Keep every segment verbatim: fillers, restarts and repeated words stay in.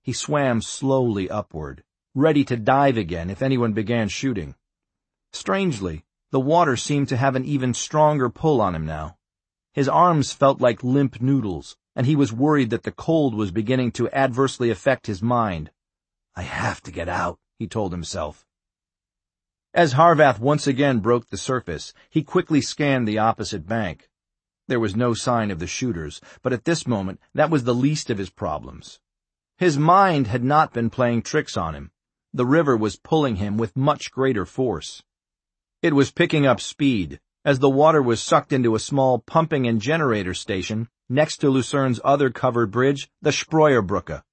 He swam slowly upward, ready to dive again if anyone began shooting. Strangely, the water seemed to have an even stronger pull on him now. His arms felt like limp noodles, and he was worried that the cold was beginning to adversely affect his mind. "I have to get out," he told himself. As Harvath once again broke the surface, he quickly scanned the opposite bank. There was no sign of the shooters, but at this moment that was the least of his problems. His mind had not been playing tricks on him. The river was pulling him with much greater force. It was picking up speed, as the water was sucked into a small pumping and generator station next to Lucerne's other covered bridge, the Spreuerbrücke.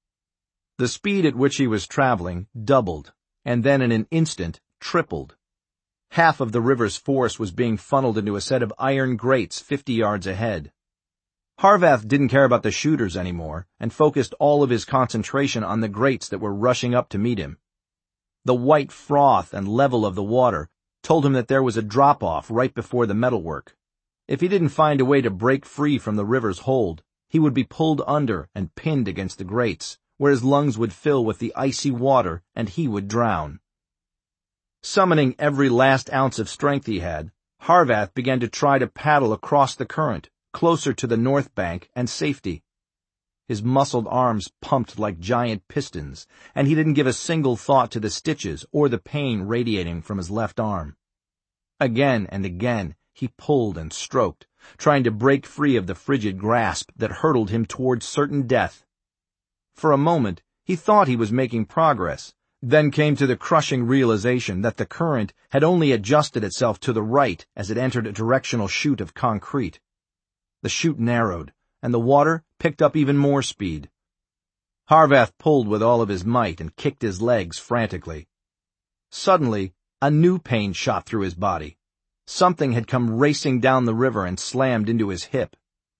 The speed at which he was traveling doubled, and then in an instant tripled. Half of the river's force was being funneled into a set of iron grates fifty yards ahead. Harvath didn't care about the shooters anymore, and focused all of his concentration on the grates that were rushing up to meet him. The white froth and level of the water told him that there was a drop-off right before the metalwork. If he didn't find a way to break free from the river's hold, he would be pulled under and pinned against the grates, where his lungs would fill with the icy water and he would drown. Summoning every last ounce of strength he had, Harvath began to try to paddle across the current, closer to the north bank and safety. His muscled arms pumped like giant pistons, and he didn't give a single thought to the stitches or the pain radiating from his left arm. Again and again he pulled and stroked, trying to break free of the frigid grasp that hurtled him towards certain death. For a moment he thought he was making progress, then came to the crushing realization that the current had only adjusted itself to the right as it entered a directional chute of concrete. The chute narrowed, and the water picked up even more speed. Harvath pulled with all of his might and kicked his legs frantically. Suddenly, a new pain shot through his body. Something had come racing down the river and slammed into his hip.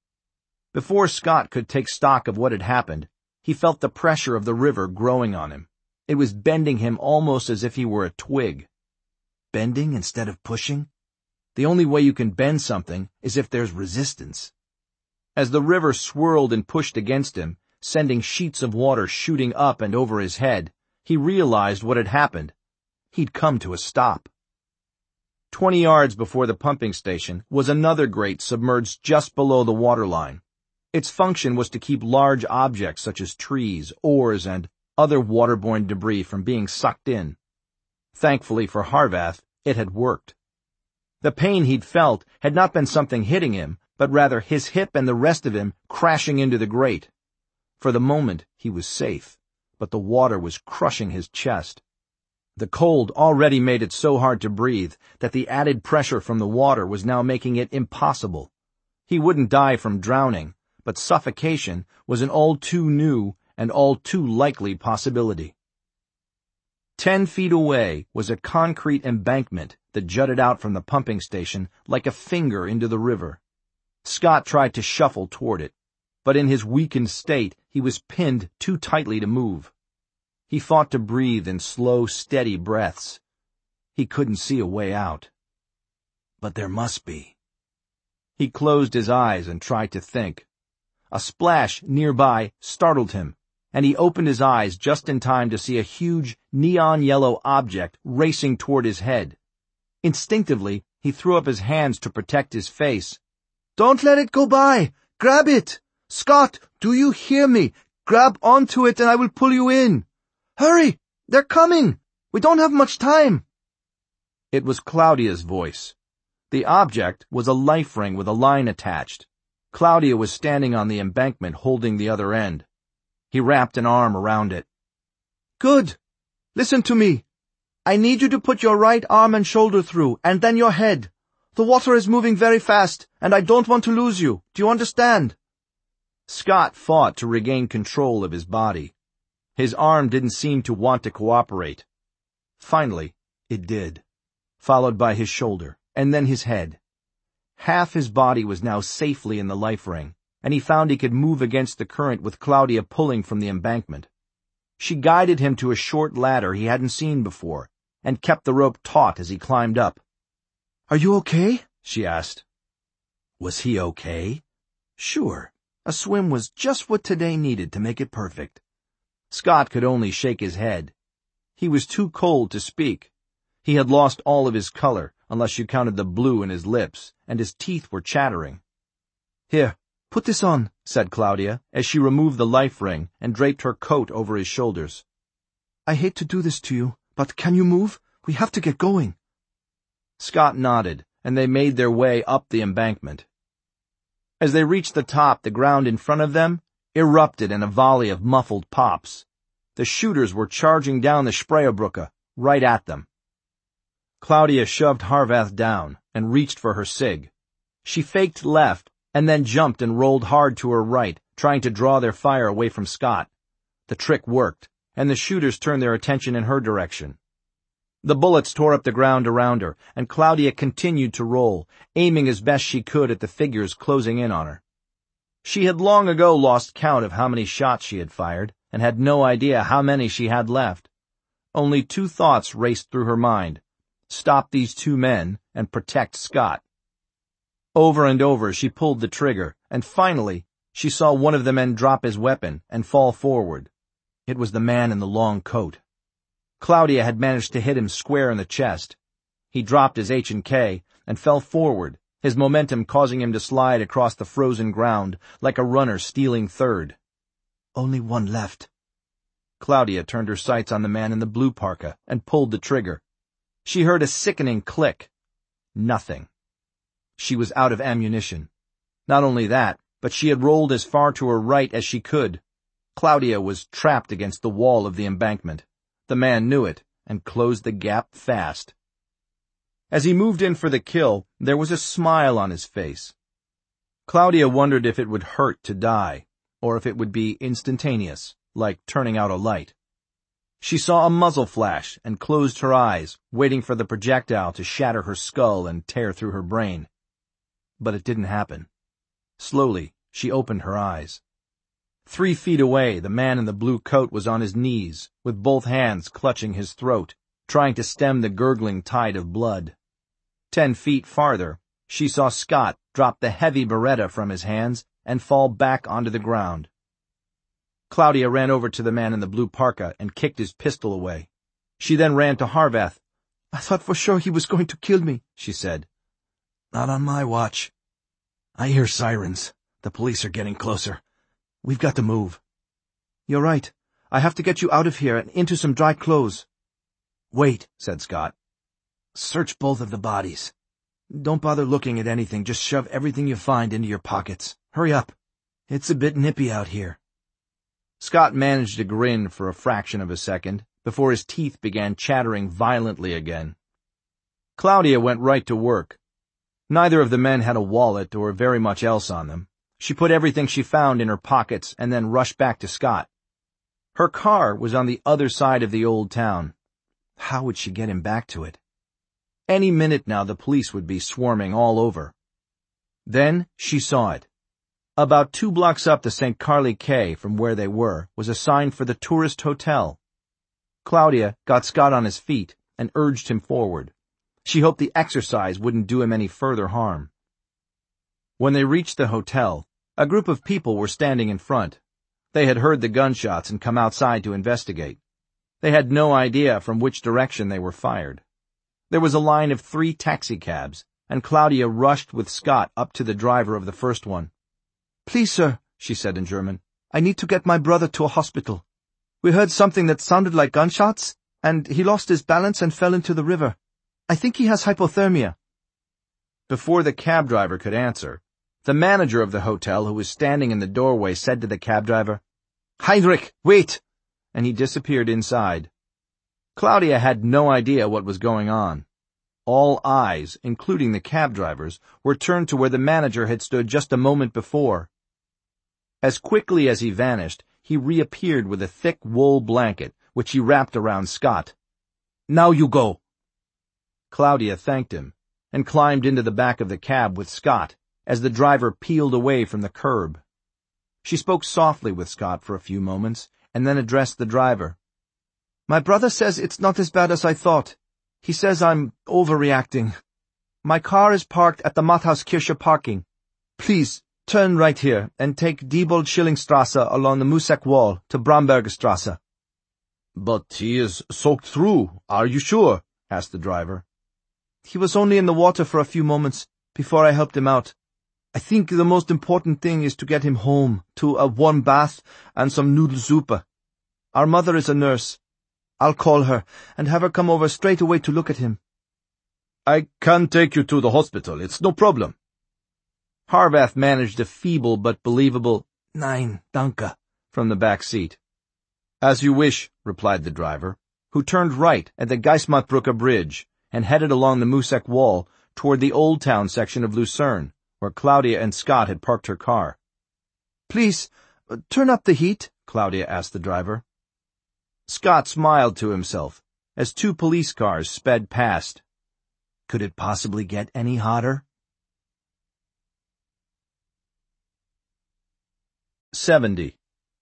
Before Scott could take stock of what had happened, he felt the pressure of the river growing on him. It was bending him almost as if he were a twig. Bending instead of pushing? The only way you can bend something is if there's resistance. As the river swirled and pushed against him, sending sheets of water shooting up and over his head, he realized what had happened. He'd come to a stop. Twenty yards before the pumping station was another grate submerged just below the waterline. Its function was to keep large objects such as trees, oars, and other waterborne debris from being sucked in. Thankfully for Harvath, it had worked. The pain he'd felt had not been something hitting him, but rather his hip and the rest of him crashing into the grate. For the moment, he was safe, but the water was crushing his chest. The cold already made it so hard to breathe that the added pressure from the water was now making it impossible. He wouldn't die from drowning, but suffocation was an all too new and all too likely possibility. Ten feet away was a concrete embankment that jutted out from the pumping station like a finger into the river. Scott tried to shuffle toward it, but in his weakened state he was pinned too tightly to move. He fought to breathe in slow, steady breaths. He couldn't see a way out. But there must be. He closed his eyes and tried to think. A splash nearby startled him, and he opened his eyes just in time to see a huge neon-yellow object racing toward his head. Instinctively, he threw up his hands to protect his face. "Don't let it go by! Grab it! Scott, do you hear me? Grab onto it and I will pull you in! Hurry! They're coming! We don't have much time!" It was Claudia's voice. The object was a life ring with a line attached. Claudia was standing on the embankment holding the other end. He wrapped an arm around it. "Good. Listen to me. I need you to put your right arm and shoulder through, and then your head. The water is moving very fast, and I don't want to lose you. Do you understand?" Scott fought to regain control of his body. His arm didn't seem to want to cooperate. Finally, it did, followed by his shoulder, and then his head. Half his body was now safely in the life ring, and he found he could move against the current with Claudia pulling from the embankment. She guided him to a short ladder he hadn't seen before, and kept the rope taut as he climbed up. "Are you okay?" she asked. Was he okay? Sure, a swim was just what today needed to make it perfect. Scott could only shake his head. He was too cold to speak. He had lost all of his color, unless you counted the blue in his lips, and his teeth were chattering. "Here, put this on," said Claudia, as she removed the life ring and draped her coat over his shoulders. "I hate to do this to you, but can you move? We have to get going." Scott nodded, and they made their way up the embankment. As they reached the top, the ground in front of them erupted in a volley of muffled pops. The shooters were charging down the Spreebrücke, right at them. Claudia shoved Harvath down and reached for her cig. She faked left and then jumped and rolled hard to her right, trying to draw their fire away from Scott. The trick worked, and the shooters turned their attention in her direction. The bullets tore up the ground around her, and Claudia continued to roll, aiming as best she could at the figures closing in on her. She had long ago lost count of how many shots she had fired, and had no idea how many she had left. Only two thoughts raced through her mind: stop these two men and protect Scott. Over and over she pulled the trigger, and finally she saw one of the men drop his weapon and fall forward. It was the man in the long coat. Claudia had managed to hit him square in the chest. He dropped his H and K and fell forward, his momentum causing him to slide across the frozen ground like a runner stealing third. Only one left. Claudia turned her sights on the man in the blue parka and pulled the trigger. She heard a sickening click. Nothing. She was out of ammunition. Not only that, but she had rolled as far to her right as she could. Claudia was trapped against the wall of the embankment. The man knew it and closed the gap fast. As he moved in for the kill, there was a smile on his face. Claudia wondered if it would hurt to die, or if it would be instantaneous, like turning out a light. She saw a muzzle flash and closed her eyes, waiting for the projectile to shatter her skull and tear through her brain. But it didn't happen. Slowly, she opened her eyes. Three feet away, the man in the blue coat was on his knees, with both hands clutching his throat, trying to stem the gurgling tide of blood. Ten feet farther, she saw Scott drop the heavy Beretta from his hands and fall back onto the ground. Claudia ran over to the man in the blue parka and kicked his pistol away. She then ran to Harvath. "I thought for sure he was going to kill me," she said. "Not on my watch. I hear sirens. The police are getting closer. We've got to move." "You're right. I have to get you out of here and into some dry clothes." "Wait," said Scott. "Search both of the bodies. Don't bother looking at anything. Just shove everything you find into your pockets. Hurry up. It's a bit nippy out here." Scott managed a grin for a fraction of a second before his teeth began chattering violently again. Claudia went right to work. Neither of the men had a wallet or very much else on them. She put everything she found in her pockets and then rushed back to Scott. Her car was on the other side of the old town. How would she get him back to it? Any minute now the police would be swarming all over. Then she saw it. About two blocks up the Saint Carly Quay from where they were was a sign for the Tourist Hotel. Claudia got Scott on his feet and urged him forward. She hoped the exercise wouldn't do him any further harm. When they reached the hotel, a group of people were standing in front. They had heard the gunshots and come outside to investigate. They had no idea from which direction they were fired. There was a line of three taxicabs, and Claudia rushed with Scott up to the driver of the first one. "Please, sir," she said in German, "I need to get my brother to a hospital. We heard something that sounded like gunshots, and he lost his balance and fell into the river. I think he has hypothermia." Before the cab driver could answer, the manager of the hotel, who was standing in the doorway, said to the cab driver, "Heinrich, wait!" and he disappeared inside. Claudia had no idea what was going on. All eyes, including the cab drivers, were turned to where the manager had stood just a moment before. As quickly as he vanished, he reappeared with a thick wool blanket, which he wrapped around Scott. "Now you go." Claudia thanked him and climbed into the back of the cab with Scott as the driver peeled away from the curb. She spoke softly with Scott for a few moments and then addressed the driver. "My brother says it's not as bad as I thought. He says I'm overreacting. My car is parked at the Mathauskirche parking. Please, Turn right here and take Diebold-Schillingstrasse along the Musek wall to Brambergerstrasse. But he is soaked through, are you sure? Asked the driver. He was only in the water for a few moments before I helped him out. I think the most important thing is to get him home to a warm bath and some Nudelsuppe. Our mother is a nurse. I'll call her and have her come over straight away to look at him. I can take you to the hospital, it's no problem. Harvath managed a feeble but believable "Nein, danke" from the back seat. As you wish, replied the driver, who turned right at the Geismartbrücke bridge and headed along the Musek wall toward the Old Town section of Lucerne, where Claudia and Scott had parked her car. Please, uh, turn up the heat, Claudia asked the driver. Scott smiled to himself as two police cars sped past. Could it possibly get any hotter? Seventy.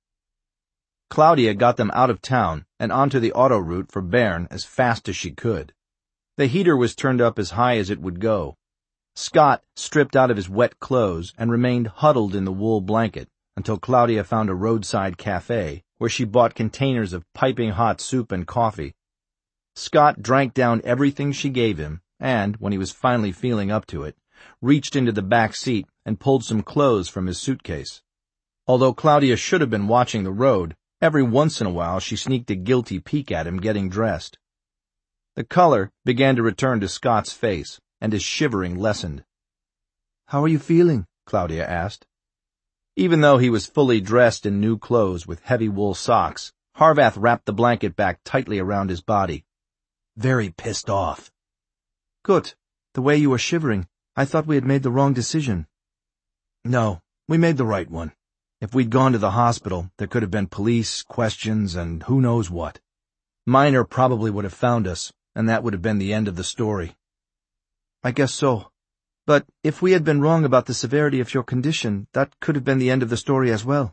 Claudia got them out of town and onto the auto route for Bern as fast as she could. The heater was turned up as high as it would go. Scott stripped out of his wet clothes and remained huddled in the wool blanket until Claudia found a roadside cafe where she bought containers of piping hot soup and coffee. Scott drank down everything she gave him and, when he was finally feeling up to it, reached into the back seat and pulled some clothes from his suitcase. Although Claudia should have been watching the road, every once in a while she sneaked a guilty peek at him getting dressed. The color began to return to Scott's face, and his shivering lessened. "How are you feeling?" Claudia asked. Even though he was fully dressed in new clothes with heavy wool socks, Harvath wrapped the blanket back tightly around his body. "Very pissed off." "Good. The way you were shivering, I thought we had made the wrong decision." "No, we made the right one. If we'd gone to the hospital, there could have been police, questions, and who knows what. Miner probably would have found us, and that would have been the end of the story." "I guess so. But if we had been wrong about the severity of your condition, that could have been the end of the story as well."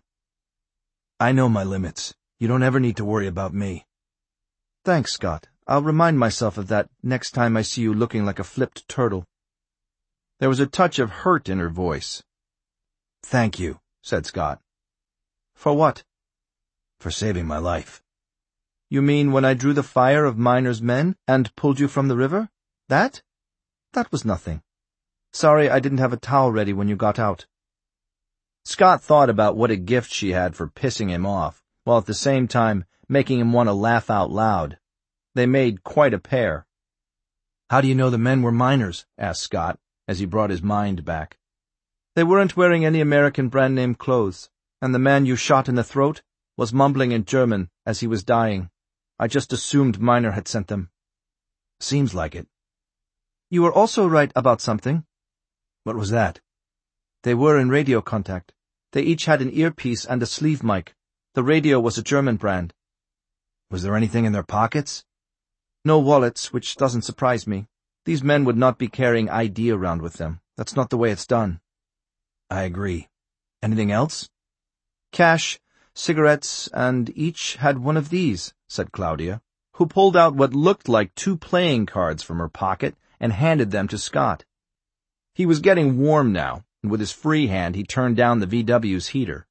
"I know my limits. You don't ever need to worry about me." "Thanks, Scott. I'll remind myself of that next time I see you looking like a flipped turtle." There was a touch of hurt in her voice. "Thank you," said Scott. "For what?" "For saving my life." "You mean when I drew the fire of Miner's men and pulled you from the river? That? That was nothing. Sorry I didn't have a towel ready when you got out." Scott thought about what a gift she had for pissing him off, while at the same time making him want to laugh out loud. They made quite a pair. "How do you know the men were miners?" asked Scott, as he brought his mind back. "They weren't wearing any American brand-name clothes, and the man you shot in the throat was mumbling in German as he was dying. I just assumed Miner had sent them." "Seems like it." "You were also right about something." "What was that?" "They were in radio contact. They each had an earpiece and a sleeve mic. The radio was a German brand." "Was there anything in their pockets?" "No wallets, which doesn't surprise me. These men would not be carrying I D around with them. That's not the way it's done." "I agree. Anything else?" "Cash, cigarettes, and each had one of these," said Claudia, who pulled out what looked like two playing cards from her pocket and handed them to Scott. He was getting warm now, and with his free hand he turned down the V W's heater.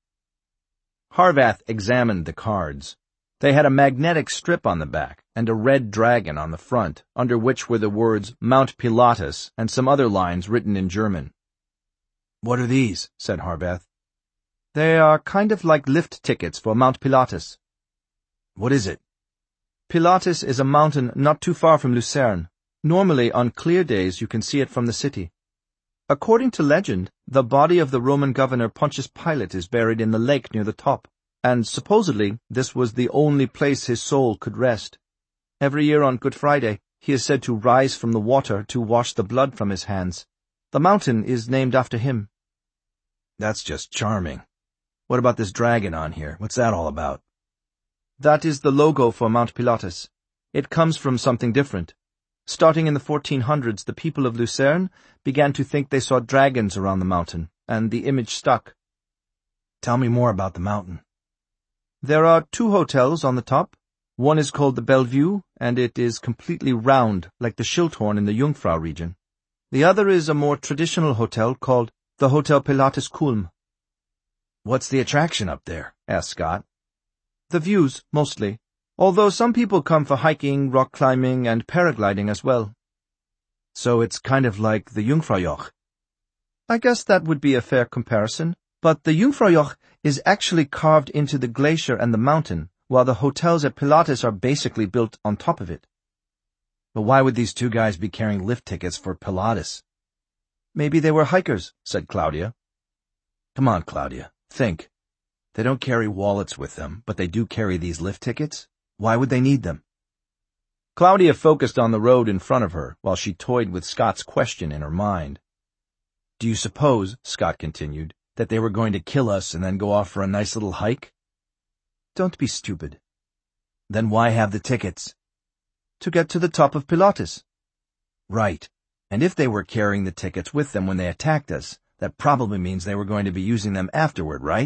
Harvath examined the cards. They had a magnetic strip on the back and a red dragon on the front, under which were the words Mount Pilatus and some other lines written in German. "What are these?" said Harvath. "They are kind of like lift tickets for Mount Pilatus." "What is it?" "Pilatus is a mountain not too far from Lucerne. Normally, on clear days, you can see it from the city. According to legend, the body of the Roman governor Pontius Pilate is buried in the lake near the top, and supposedly this was the only place his soul could rest. Every year on Good Friday, he is said to rise from the water to wash the blood from his hands. The mountain is named after him." "That's just charming. What about this dragon on here? What's that all about?" "That is the logo for Mount Pilatus. It comes from something different. Starting in the fourteen hundreds, the people of Lucerne began to think they saw dragons around the mountain, and the image stuck." "Tell me more about the mountain." "There are two hotels on the top. One is called the Bellevue, and it is completely round, like the Schildhorn in the Jungfrau region. The other is a more traditional hotel called the Hotel Pilatus Kulm, What's the attraction up there? Asked Scott. The views, mostly, although some people come for hiking, rock climbing, and paragliding as well. So it's kind of like the Jungfraujoch. I guess that would be a fair comparison, but the Jungfraujoch is actually carved into the glacier and the mountain, while the hotels at Pilatus are basically built on top of it. But why would these two guys be carrying lift tickets for Pilatus? Maybe they were hikers, said Claudia. Come on, Claudia, think. They don't carry wallets with them, but they do carry these lift tickets. Why would they need them? Claudia focused on the road in front of her while she toyed with Scott's question in her mind. Do you suppose, Scott continued, that they were going to kill us and then go off for a nice little hike? Don't be stupid. Then why have the tickets? To get to the top of Pilatus. Right. And if they were carrying the tickets with them when they attacked us, that probably means they were going to be using them afterward, right?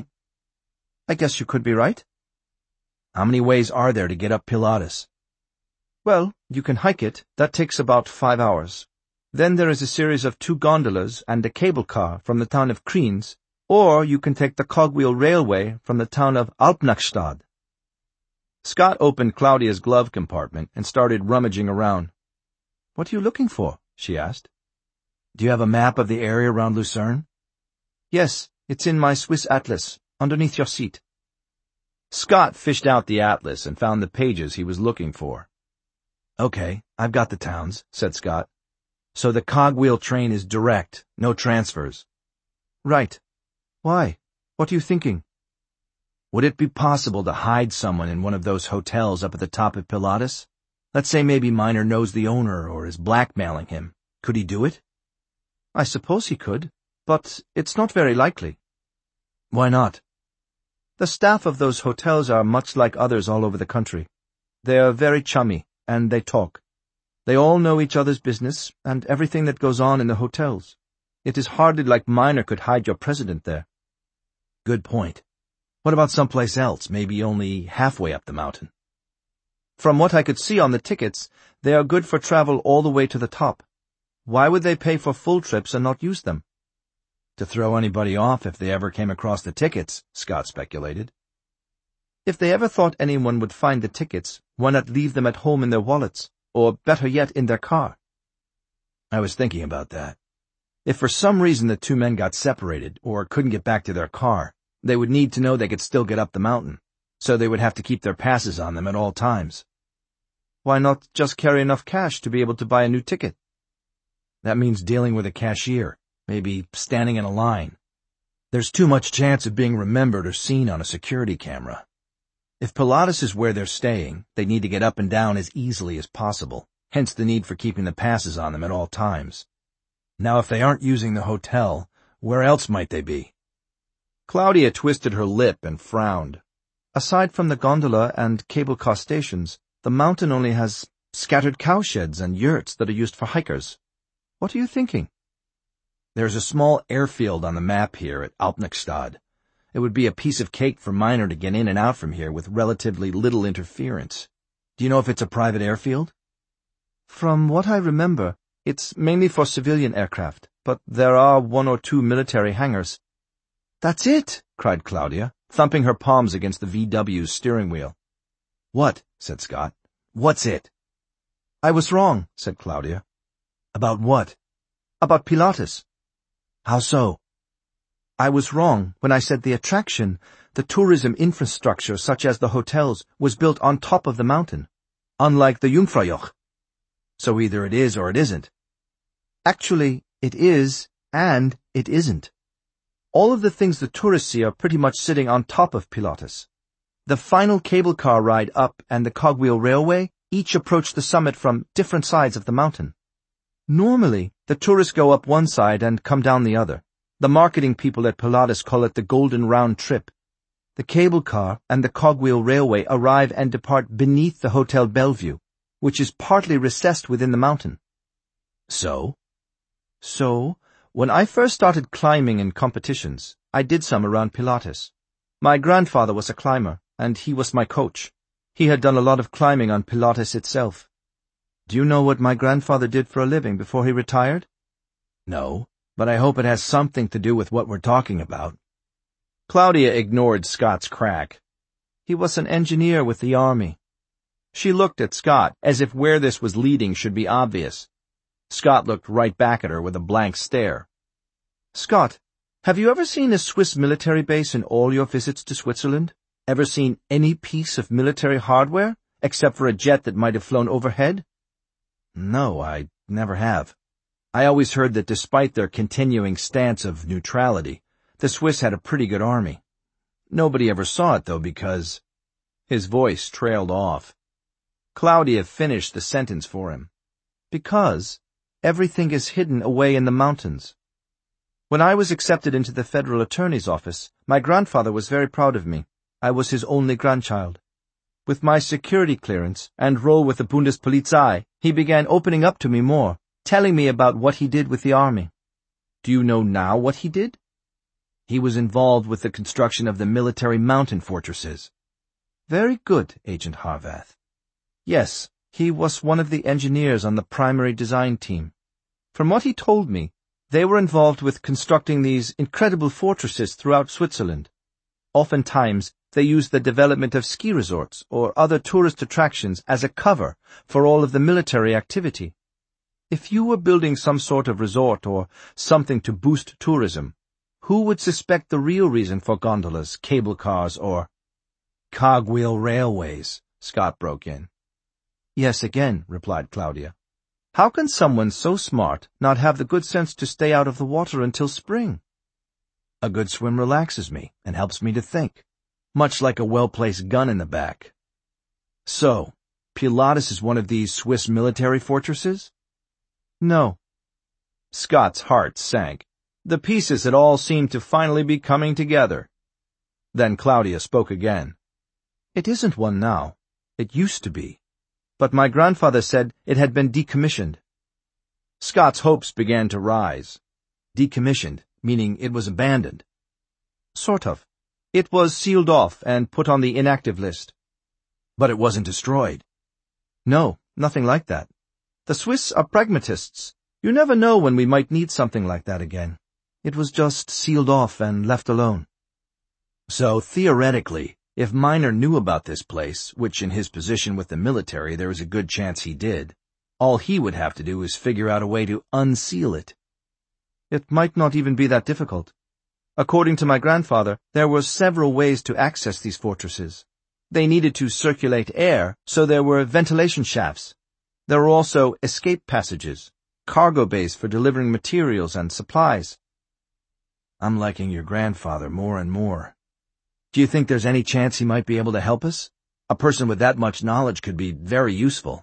I guess you could be right. How many ways are there to get up Pilatus? Well, you can hike it. That takes about five hours. Then there is a series of two gondolas and a cable car from the town of Kriens, or you can take the cogwheel railway from the town of Alpnachstad. Scott opened Claudia's glove compartment and started rummaging around. What are you looking for? She asked. Do you have a map of the area around Lucerne? Yes, it's in my Swiss atlas, underneath your seat. Scott fished out the atlas and found the pages he was looking for. Okay, I've got the towns, said Scott. So the cogwheel train is direct, no transfers. Right. Why? What are you thinking? Would it be possible to hide someone in one of those hotels up at the top of Pilatus? Let's say maybe Miner knows the owner or is blackmailing him. Could he do it? I suppose he could, but it's not very likely. Why not? The staff of those hotels are much like others all over the country. They are very chummy, and they talk. They all know each other's business and everything that goes on in the hotels. It is hardly like Miner could hide your president there. Good point. What about someplace else, maybe only halfway up the mountain? From what I could see on the tickets, they are good for travel all the way to the top. Why would they pay for full trips and not use them? To throw anybody off if they ever came across the tickets, Scott speculated. If they ever thought anyone would find the tickets, why not leave them at home in their wallets, or better yet, in their car? I was thinking about that. If for some reason the two men got separated or couldn't get back to their car, they would need to know they could still get up the mountain, so they would have to keep their passes on them at all times. Why not just carry enough cash to be able to buy a new ticket? That means dealing with a cashier, maybe standing in a line. There's too much chance of being remembered or seen on a security camera. If Pilatus is where they're staying, they need to get up and down as easily as possible, hence the need for keeping the passes on them at all times. Now if they aren't using the hotel, where else might they be? Claudia twisted her lip and frowned. Aside from the gondola and cable car stations, the mountain only has scattered cowsheds and yurts that are used for hikers. What are you thinking? There's a small airfield on the map here at Alpnachstad. It would be a piece of cake for Miner to get in and out from here with relatively little interference. Do you know if it's a private airfield? From what I remember, it's mainly for civilian aircraft, but there are one or two military hangars. That's it, cried Claudia, thumping her palms against the V W's steering wheel. What? Said Scott. What's it? I was wrong, said Claudia. About what? About Pilatus. How so? I was wrong when I said the attraction, the tourism infrastructure such as the hotels, was built on top of the mountain, unlike the Jungfraujoch. So either it is or it isn't. Actually, it is, and it isn't. All of the things the tourists see are pretty much sitting on top of Pilatus. The final cable car ride up and the cogwheel railway each approach the summit from different sides of the mountain. Normally, the tourists go up one side and come down the other. The marketing people at Pilatus call it the Golden Round Trip. The cable car and the cogwheel railway arrive and depart beneath the Hotel Bellevue, which is partly recessed within the mountain. So? So, when I first started climbing in competitions, I did some around Pilatus. My grandfather was a climber, and he was my coach. He had done a lot of climbing on Pilatus itself. Do you know what my grandfather did for a living before he retired? No, but I hope it has something to do with what we're talking about. Claudia ignored Scott's crack. He was an engineer with the army. She looked at Scott as if where this was leading should be obvious. Scott looked right back at her with a blank stare. Scott, have you ever seen a Swiss military base in all your visits to Switzerland? Ever seen any piece of military hardware, except for a jet that might have flown overhead? No, I never have. I always heard that despite their continuing stance of neutrality, the Swiss had a pretty good army. Nobody ever saw it, though, because... His voice trailed off. Claudia finished the sentence for him. Because everything is hidden away in the mountains. When I was accepted into the federal attorney's office, my grandfather was very proud of me. I was his only grandchild. With my security clearance and role with the Bundespolizei, he began opening up to me more, telling me about what he did with the army. Do you know now what he did? He was involved with the construction of the military mountain fortresses. Very good, Agent Harvath. Yes, he was one of the engineers on the primary design team. From what he told me, they were involved with constructing these incredible fortresses throughout Switzerland. Oftentimes, they used the development of ski resorts or other tourist attractions as a cover for all of the military activity. If you were building some sort of resort or something to boost tourism, who would suspect the real reason for gondolas, cable cars, or cogwheel railways? Scott broke in. Yes, again, replied Claudia. How can someone so smart not have the good sense to stay out of the water until spring? A good swim relaxes me and helps me to think, much like a well-placed gun in the back. So, Pilatus is one of these Swiss military fortresses? No. Scott's heart sank. The pieces had all seemed to finally be coming together. Then Claudia spoke again. It isn't one now. It used to be. But my grandfather said it had been decommissioned. Scott's hopes began to rise. Decommissioned, meaning it was abandoned. Sort of. It was sealed off and put on the inactive list. But it wasn't destroyed. No, nothing like that. The Swiss are pragmatists. You never know when we might need something like that again. It was just sealed off and left alone. So, theoretically, if Miner knew about this place, which in his position with the military there is a good chance he did, all he would have to do is figure out a way to unseal it. It might not even be that difficult. According to my grandfather, there were several ways to access these fortresses. They needed to circulate air, so there were ventilation shafts. There were also escape passages, cargo bays for delivering materials and supplies. I'm liking your grandfather more and more. Do you think there's any chance he might be able to help us? A person with that much knowledge could be very useful.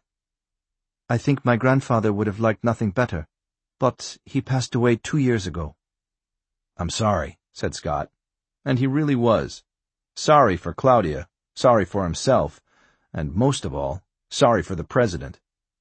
I think my grandfather would have liked nothing better, but he passed away two years ago. I'm sorry, said Scott. And he really was. Sorry for Claudia, sorry for himself, and most of all, sorry for the president.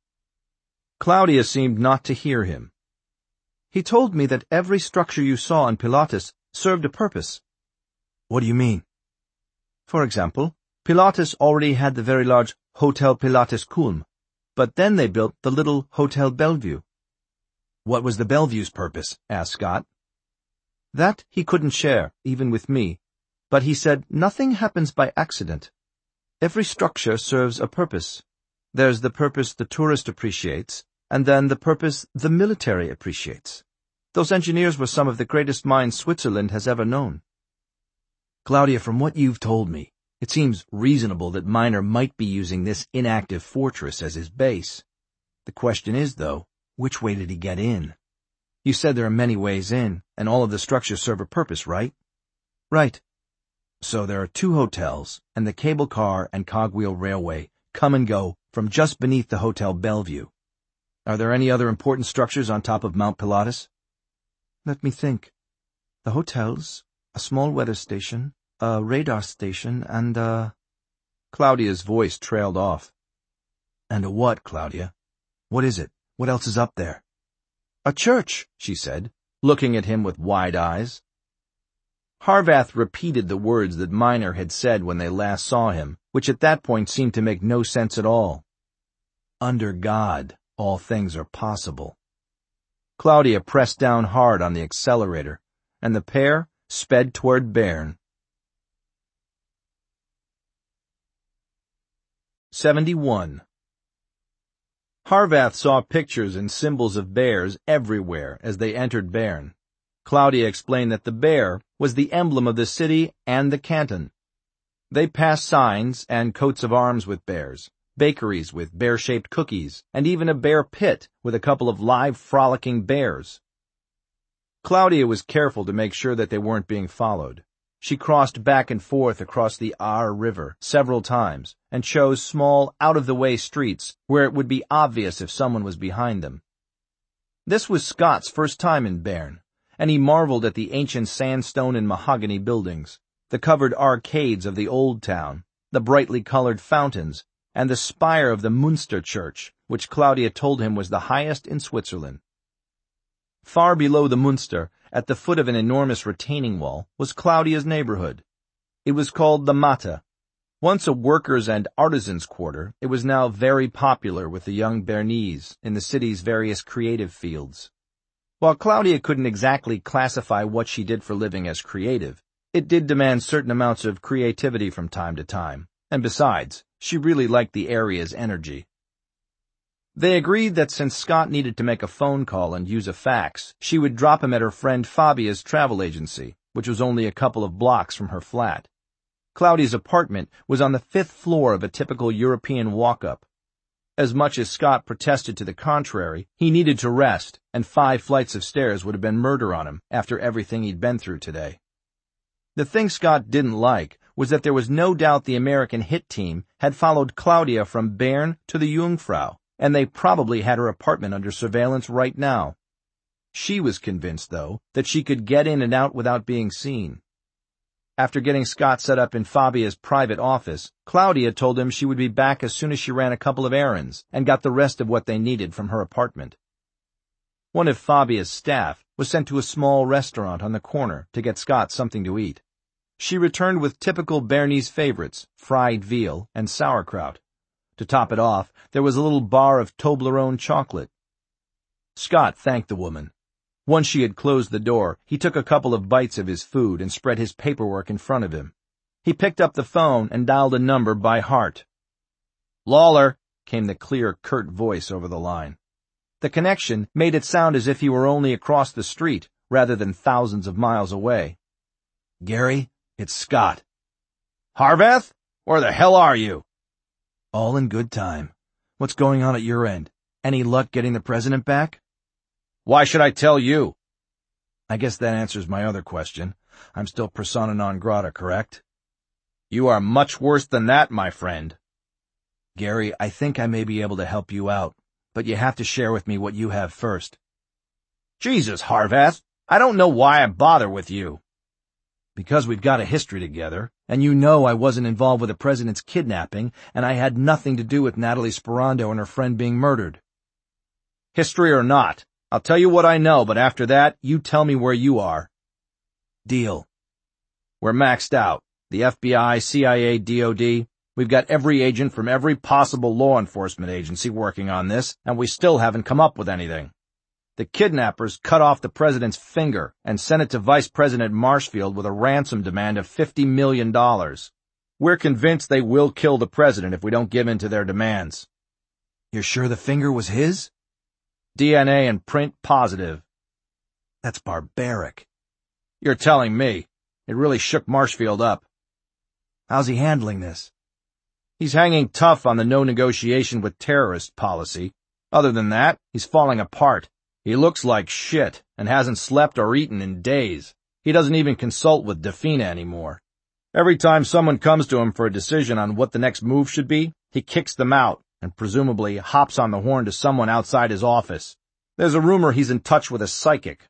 Claudia seemed not to hear him. He told me that every structure you saw in Pilatus served a purpose. What do you mean? For example, Pilatus already had the very large Hotel Pilatus Kulm, but then they built the little Hotel Bellevue. What was the Bellevue's purpose? Asked Scott. That he couldn't share, even with me, but he said nothing happens by accident. Every structure serves a purpose. There's the purpose the tourist appreciates, and then the purpose the military appreciates. Those engineers were some of the greatest minds Switzerland has ever known. Claudia, from what you've told me, it seems reasonable that Miner might be using this inactive fortress as his base. The question is, though, which way did he get in? You said there are many ways in, and all of the structures serve a purpose, right? Right. So there are two hotels, and the cable car and cogwheel railway come and go from just beneath the Hotel Bellevue. Are there any other important structures on top of Mount Pilatus? Let me think. The hotels, a small weather station, a radar station, and a... Claudia's voice trailed off. And a what, Claudia? What is it? What else is up there? A church, she said, looking at him with wide eyes. Harvath repeated the words that Miner had said when they last saw him, which at that point seemed to make no sense at all. Under God, all things are possible. Claudia pressed down hard on the accelerator, and the pair sped toward Bern. seventy-one. Harvath saw pictures and symbols of bears everywhere as they entered Bern. Claudia explained that the bear was the emblem of the city and the canton. They passed signs and coats of arms with bears, bakeries with bear-shaped cookies, and even a bear pit with a couple of live frolicking bears. Claudia was careful to make sure that they weren't being followed. She crossed back and forth across the Aar River several times and chose small, out-of-the-way streets where it would be obvious if someone was behind them. This was Scott's first time in Bern, and he marveled at the ancient sandstone and mahogany buildings, the covered arcades of the old town, the brightly colored fountains, and the spire of the Münster Church, which Claudia told him was the highest in Switzerland. Far below the Münster, at the foot of an enormous retaining wall, was Claudia's neighborhood. It was called the Matte. Once a workers' and artisans' quarter, it was now very popular with the young Bernese in the city's various creative fields. While Claudia couldn't exactly classify what she did for living as creative, it did demand certain amounts of creativity from time to time, and besides, she really liked the area's energy. They agreed that since Scott needed to make a phone call and use a fax, she would drop him at her friend Fabia's travel agency, which was only a couple of blocks from her flat. Claudia's apartment was on the fifth floor of a typical European walk-up. As much as Scott protested to the contrary, he needed to rest, and five flights of stairs would have been murder on him after everything he'd been through today. The thing Scott didn't like was that there was no doubt the American hit team had followed Claudia from Bern to the Jungfrau, and they probably had her apartment under surveillance right now. She was convinced, though, that she could get in and out without being seen. After getting Scott set up in Fabia's private office, Claudia told him she would be back as soon as she ran a couple of errands and got the rest of what they needed from her apartment. One of Fabia's staff was sent to a small restaurant on the corner to get Scott something to eat. She returned with typical Bernese favorites, fried veal and sauerkraut. To top it off, there was a little bar of Toblerone chocolate. Scott thanked the woman. Once she had closed the door, he took a couple of bites of his food and spread his paperwork in front of him. He picked up the phone and dialed a number by heart. "Lawler," came the clear, curt voice over the line. The connection made it sound as if he were only across the street, rather than thousands of miles away. "Gary, it's Scott." "Harvath? Where the hell are you?" "All in good time. What's going on at your end? Any luck getting the president back?" "Why should I tell you?" "I guess that answers my other question. I'm still persona non grata, correct?" "You are much worse than that, my friend." "Gary, I think I may be able to help you out, but you have to share with me what you have first." "Jesus, Harvath, I don't know why I bother with you." "Because we've got a history together, and you know I wasn't involved with the president's kidnapping, and I had nothing to do with Natalie Sperando and her friend being murdered." "History or not, I'll tell you what I know, but after that, you tell me where you are." "Deal." "We're maxed out. The F B I, C I A, D O D. We've got every agent from every possible law enforcement agency working on this, and we still haven't come up with anything. The kidnappers cut off the president's finger and sent it to Vice President Marshfield with a ransom demand of fifty million dollars. We're convinced they will kill the president if we don't give in to their demands." "You're sure the finger was his?" "D N A and print positive." "That's barbaric." "You're telling me. It really shook Marshfield up." "How's he handling this?" "He's hanging tough on the no negotiation with terrorists policy. Other than that, he's falling apart. He looks like shit and hasn't slept or eaten in days. He doesn't even consult with Defina anymore. Every time someone comes to him for a decision on what the next move should be, he kicks them out and presumably hops on the horn to someone outside his office. There's a rumor he's in touch with a psychic."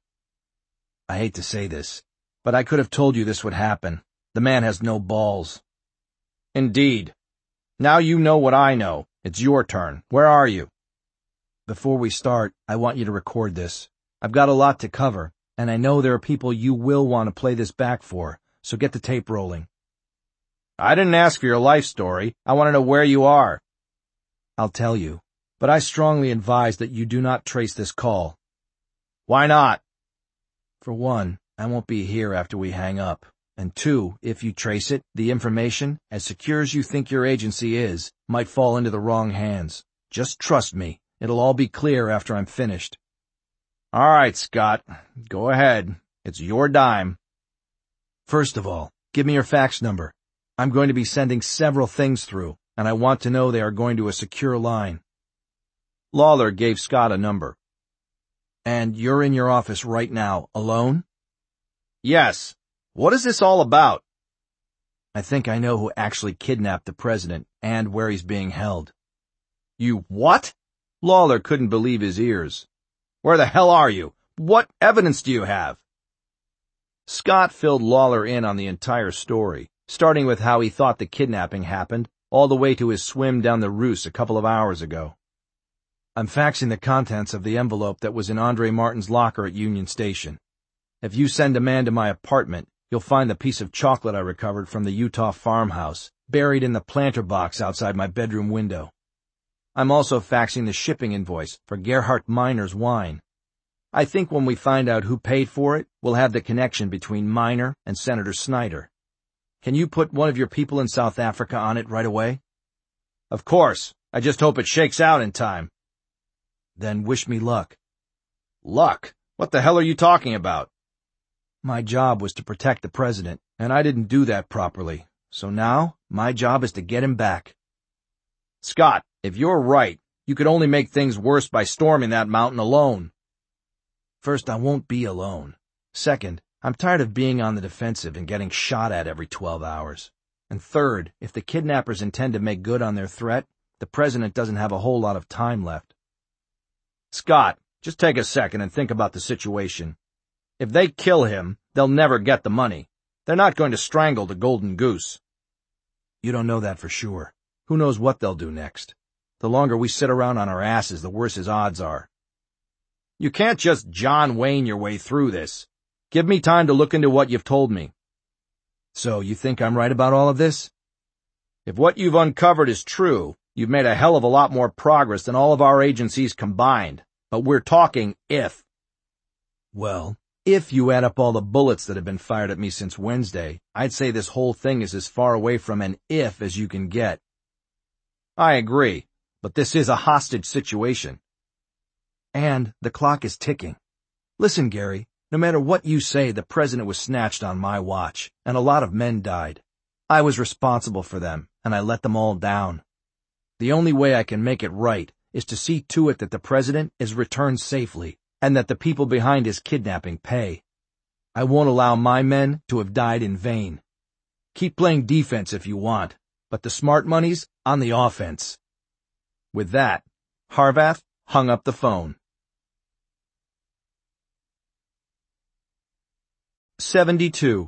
"I hate to say this, but I could have told you this would happen. The man has no balls." "Indeed. Now you know what I know. It's your turn. Where are you?" "Before we start, I want you to record this. I've got a lot to cover, and I know there are people you will want to play this back for, so get the tape rolling." "I didn't ask for your life story. I want to know where you are." "I'll tell you, but I strongly advise that you do not trace this call." "Why not?" "For one, I won't be here after we hang up. And two, if you trace it, the information, as secure as you think your agency is, might fall into the wrong hands. Just trust me, it'll all be clear after I'm finished. All right, Scott, go ahead. It's your dime. First of all, give me your fax number. I'm going to be sending several things through, and I want to know they are going to a secure line. Lawler gave Scott a number. And you're in your office right now, alone? Yes. What is this all about? I think I know who actually kidnapped the president and where he's being held. You what? Lawler couldn't believe his ears. Where the hell are you? What evidence do you have? Scott filled Lawler in on the entire story, starting with how he thought the kidnapping happened, all the way to his swim down the Reuss a couple of hours ago. I'm faxing the contents of the envelope that was in Andre Martin's locker at Union Station. If you send a man to my apartment, you'll find the piece of chocolate I recovered from the Utah farmhouse, buried in the planter box outside my bedroom window. I'm also faxing the shipping invoice for Gerhardt Miner's wine. I think when we find out who paid for it, we'll have the connection between Miner and Senator Snyder. Can you put one of your people in South Africa on it right away? Of course. I just hope it shakes out in time. Then wish me luck. Luck? What the hell are you talking about? My job was to protect the president, and I didn't do that properly. So now, my job is to get him back. Scott, if you're right, you could only make things worse by storming that mountain alone. First, I won't be alone. Second, I'm tired of being on the defensive and getting shot at every twelve hours. And third, if the kidnappers intend to make good on their threat, the president doesn't have a whole lot of time left. Scott, just take a second and think about the situation. If they kill him, they'll never get the money. They're not going to strangle the golden goose. You don't know that for sure. Who knows what they'll do next? The longer we sit around on our asses, the worse his odds are. You can't just John Wayne your way through this. Give me time to look into what you've told me. So, you think I'm right about all of this? If what you've uncovered is true, you've made a hell of a lot more progress than all of our agencies combined. But we're talking if. Well, if you add up all the bullets that have been fired at me since Wednesday, I'd say this whole thing is as far away from an if as you can get. I agree, but this is a hostage situation. And the clock is ticking. Listen, Gary, no matter what you say, the president was snatched on my watch, and a lot of men died. I was responsible for them, and I let them all down. The only way I can make it right is to see to it that the president is returned safely, and that the people behind his kidnapping pay. I won't allow my men to have died in vain. Keep playing defense if you want, but the smart money's on the offense. With that, Harvath hung up the phone. seventy-two.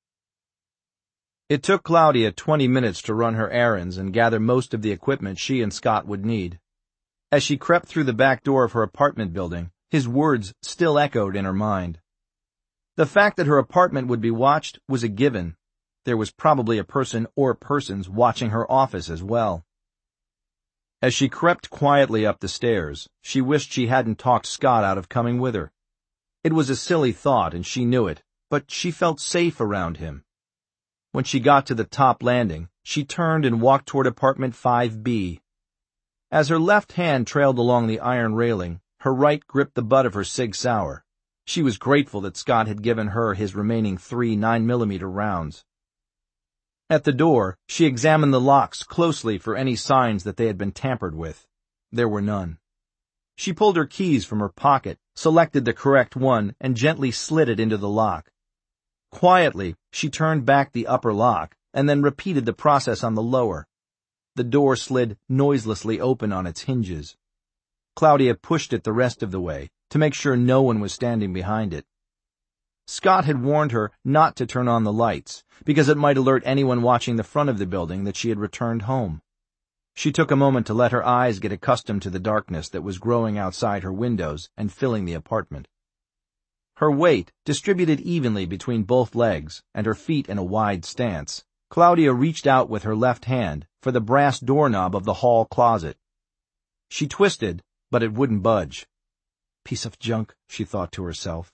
It took Claudia twenty minutes to run her errands and gather most of the equipment she and Scott would need. As she crept through the back door of her apartment building, his words still echoed in her mind. The fact that her apartment would be watched was a given. There was probably a person or persons watching her office as well. As she crept quietly up the stairs, she wished she hadn't talked Scott out of coming with her. It was a silly thought, and she knew it, but she felt safe around him. When she got to the top landing, she turned and walked toward apartment five B. As her left hand trailed along the iron railing, her right gripped the butt of her Sig Sauer. She was grateful that Scott had given her his remaining three nine millimeter rounds. At the door, she examined the locks closely for any signs that they had been tampered with. There were none. She pulled her keys from her pocket, selected the correct one, and gently slid it into the lock. Quietly, she turned back the upper lock, and then repeated the process on the lower. The door slid noiselessly open on its hinges. Claudia pushed it the rest of the way, to make sure no one was standing behind it. Scott had warned her not to turn on the lights, because it might alert anyone watching the front of the building that she had returned home. She took a moment to let her eyes get accustomed to the darkness that was growing outside her windows and filling the apartment. Her weight distributed evenly between both legs and her feet in a wide stance, Claudia reached out with her left hand for the brass doorknob of the hall closet. She twisted, but it wouldn't budge. Piece of junk, she thought to herself.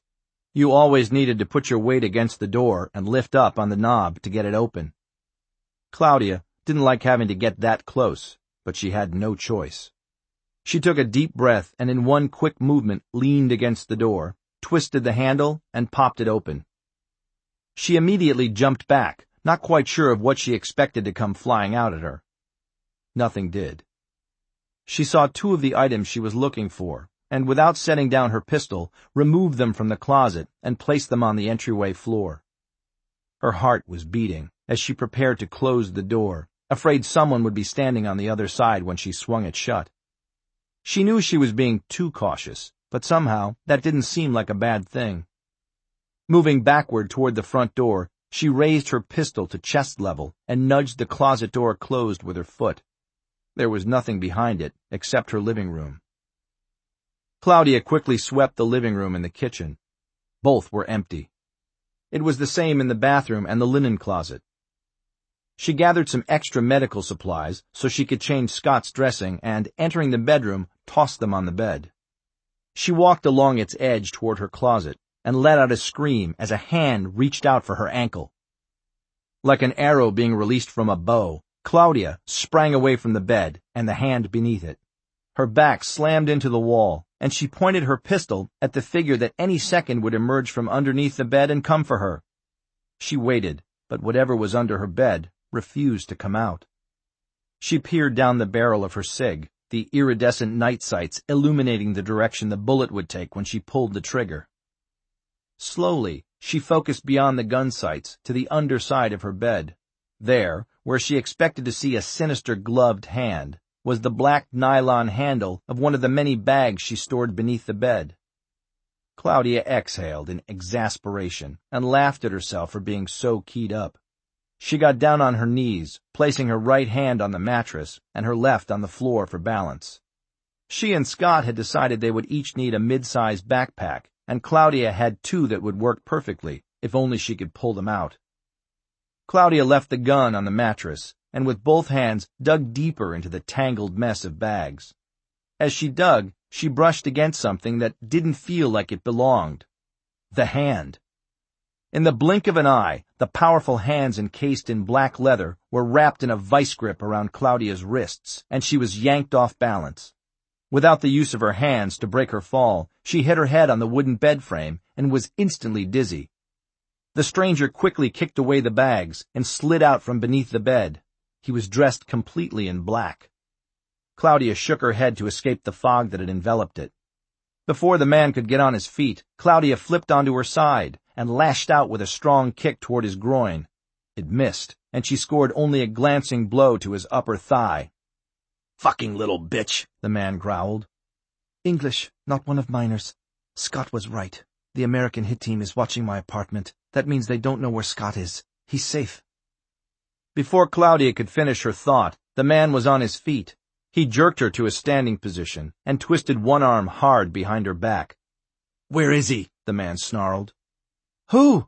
You always needed to put your weight against the door and lift up on the knob to get it open. Claudia didn't like having to get that close, but she had no choice. She took a deep breath and in one quick movement leaned against the door, twisted the handle, and popped it open. She immediately jumped back, not quite sure of what she expected to come flying out at her. Nothing did. She saw two of the items she was looking for, and without setting down her pistol, removed them from the closet and placed them on the entryway floor. Her heart was beating as she prepared to close the door, afraid someone would be standing on the other side when she swung it shut. She knew she was being too cautious, but somehow that didn't seem like a bad thing. Moving backward toward the front door, she raised her pistol to chest level and nudged the closet door closed with her foot. There was nothing behind it except her living room. Claudia quickly swept the living room and the kitchen. Both were empty. It was the same in the bathroom and the linen closet. She gathered some extra medical supplies so she could change Scott's dressing and, entering the bedroom, tossed them on the bed. She walked along its edge toward her closet and let out a scream as a hand reached out for her ankle. Like an arrow being released from a bow, Claudia sprang away from the bed and the hand beneath it. Her back slammed into the wall, and she pointed her pistol at the figure that any second would emerge from underneath the bed and come for her. She waited, but whatever was under her bed refused to come out. She peered down the barrel of her cig, the iridescent night sights illuminating the direction the bullet would take when she pulled the trigger. Slowly, she focused beyond the gun sights to the underside of her bed. There, where she expected to see a sinister gloved hand, was the black nylon handle of one of the many bags she stored beneath the bed. Claudia exhaled in exasperation and laughed at herself for being so keyed up. She got down on her knees, placing her right hand on the mattress and her left on the floor for balance. She and Scott had decided they would each need a mid-sized backpack, and Claudia had two that would work perfectly, if only she could pull them out. Claudia left the gun on the mattress, and with both hands dug deeper into the tangled mess of bags. As she dug, she brushed against something that didn't feel like it belonged. The hand. In the blink of an eye, the powerful hands encased in black leather were wrapped in a vice grip around Claudia's wrists, and she was yanked off balance. Without the use of her hands to break her fall, she hit her head on the wooden bed frame and was instantly dizzy. The stranger quickly kicked away the bags and slid out from beneath the bed. He was dressed completely in black. Claudia shook her head to escape the fog that had enveloped it. Before the man could get on his feet, Claudia flipped onto her side and lashed out with a strong kick toward his groin. It missed, and she scored only a glancing blow to his upper thigh. "Fucking little bitch," the man growled. "English, not one of miners. Scott was right. The American hit team is watching my apartment. That means they don't know where Scott is. He's safe." Before Claudia could finish her thought, the man was on his feet. He jerked her to a standing position and twisted one arm hard behind her back. "Where is he?" the man snarled. "Who?"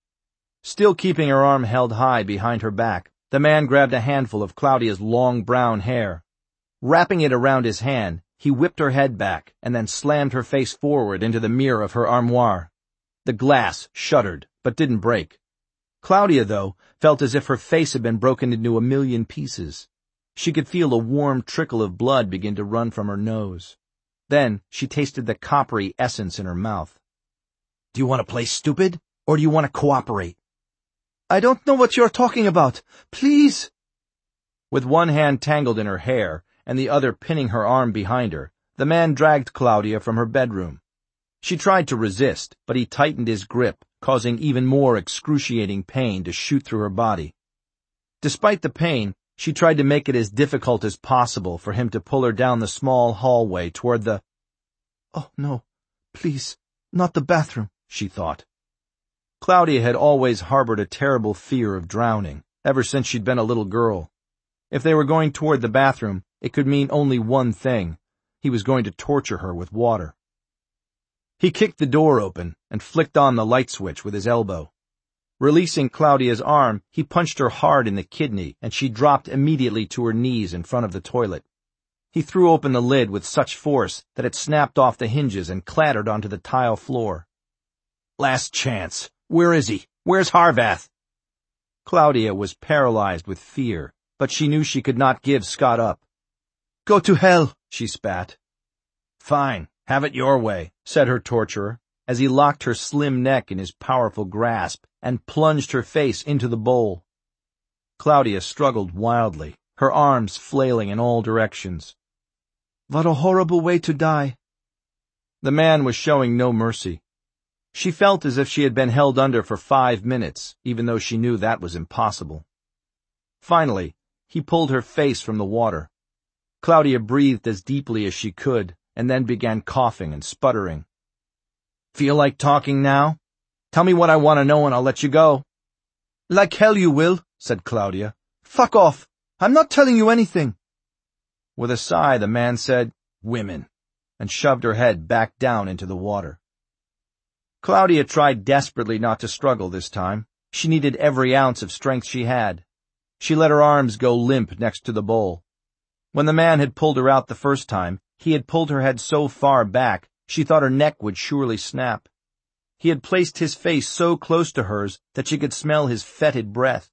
Still keeping her arm held high behind her back, the man grabbed a handful of Claudia's long brown hair. Wrapping it around his hand, he whipped her head back and then slammed her face forward into the mirror of her armoire. The glass shuddered, but didn't break. Claudia, though, felt as if her face had been broken into a million pieces. She could feel a warm trickle of blood begin to run from her nose. Then she tasted the coppery essence in her mouth. "Do you want to play stupid, or do you want to cooperate?" "I don't know what you're talking about. Please." With one hand tangled in her hair and the other pinning her arm behind her, the man dragged Claudia from her bedroom. She tried to resist, but he tightened his grip, causing even more excruciating pain to shoot through her body. Despite the pain, she tried to make it as difficult as possible for him to pull her down the small hallway toward the— "Oh, no, please, not the bathroom," she thought. Claudia had always harbored a terrible fear of drowning, ever since she'd been a little girl. If they were going toward the bathroom, it could mean only one thing. He was going to torture her with water. He kicked the door open and flicked on the light switch with his elbow. Releasing Claudia's arm, he punched her hard in the kidney, and she dropped immediately to her knees in front of the toilet. He threw open the lid with such force that it snapped off the hinges and clattered onto the tile floor. Last chance. Where is he? Where's Harvath? Claudia was paralyzed with fear, but she knew she could not give Scott up. Go to hell, she spat. Fine, have it your way, said her torturer, as he locked her slim neck in his powerful grasp and plunged her face into the bowl. Claudia struggled wildly, her arms flailing in all directions. What a horrible way to die. The man was showing no mercy. She felt as if she had been held under for five minutes, even though she knew that was impossible. Finally, he pulled her face from the water. Claudia breathed as deeply as she could, and then began coughing and sputtering. Feel like talking now? Tell me what I want to know and I'll let you go. Like hell you will, said Claudia. Fuck off. I'm not telling you anything. With a sigh, the man said, Women, and shoved her head back down into the water. Claudia tried desperately not to struggle this time. She needed every ounce of strength she had. She let her arms go limp next to the bowl. When the man had pulled her out the first time, he had pulled her head so far back, she thought her neck would surely snap. He had placed his face so close to hers that she could smell his fetid breath.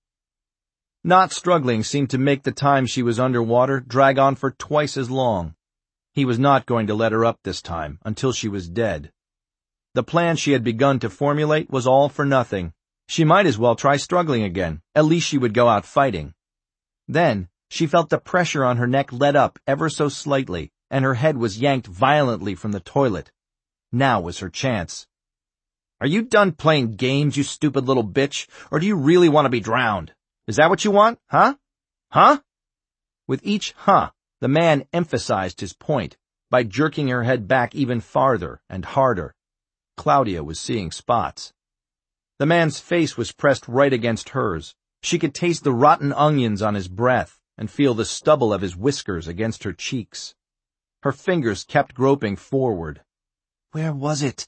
Not struggling seemed to make the time she was underwater drag on for twice as long. He was not going to let her up this time, until she was dead. The plan she had begun to formulate was all for nothing. She might as well try struggling again. At least she would go out fighting. Then, she felt the pressure on her neck let up ever so slightly, and her head was yanked violently from the toilet. Now was her chance. Are you done playing games, you stupid little bitch, or do you really want to be drowned? Is that what you want, huh? Huh? With each huh, the man emphasized his point by jerking her head back even farther and harder. Claudia was seeing spots. The man's face was pressed right against hers. She could taste the rotten onions on his breath and feel the stubble of his whiskers against her cheeks. Her fingers kept groping forward. Where was it?